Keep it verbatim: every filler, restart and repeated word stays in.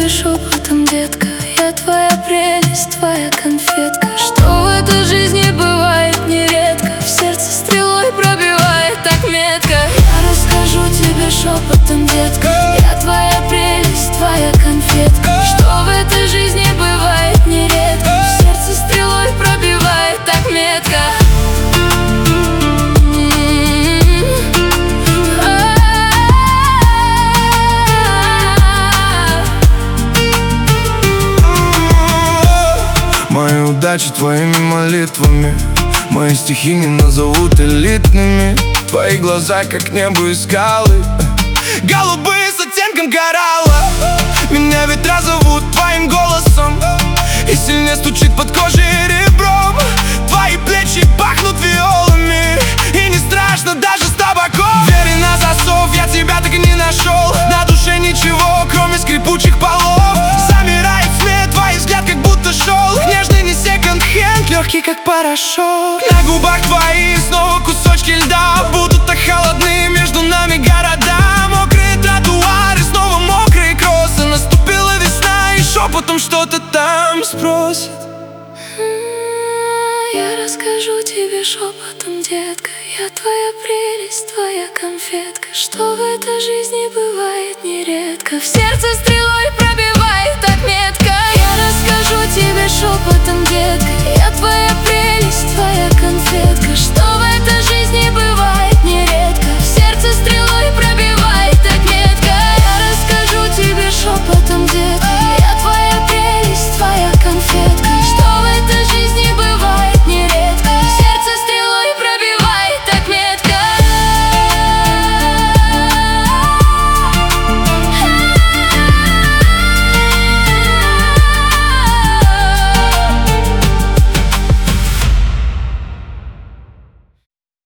тебе шепотом, детка, я твоя прелесть, твоя конфетка. Что в этой жизни бывает нередко, в сердце стрелой пробивает так метко. Я расскажу тебе шепотом, детка, я твоя прелесть, твоя конфетка. Что в этой жизни бывает нередко, в сердце стрелой пробивает так метко. Мои удачи твоими молитвами, мои стихи не назовут элитными. Твои глаза, как небо и скалы, голубые с оттенком коралла. Меня ветра зовут твоим голосом, и сильнее стучит под кожей ребром. Твои плечи пахнут виолами, и не страшно даже с табаком. Двери на засов, я тебя так и не нашел. На душе ничего, кроме скрипучих полов. Замирает в тьме, твой взгляд как будто шел. Нежный не секонд-хенд, легкий как порошок. На губах твоих снова кусочки льда, будут так холодны между нами города. Мокрые тротуары, снова мокрые кроссы. Наступила весна, и шепотом что-то там спросит. Я расскажу тебе шепотом, детка, я твоя прелесть, твоя конфетка. Что в этой жизни бывает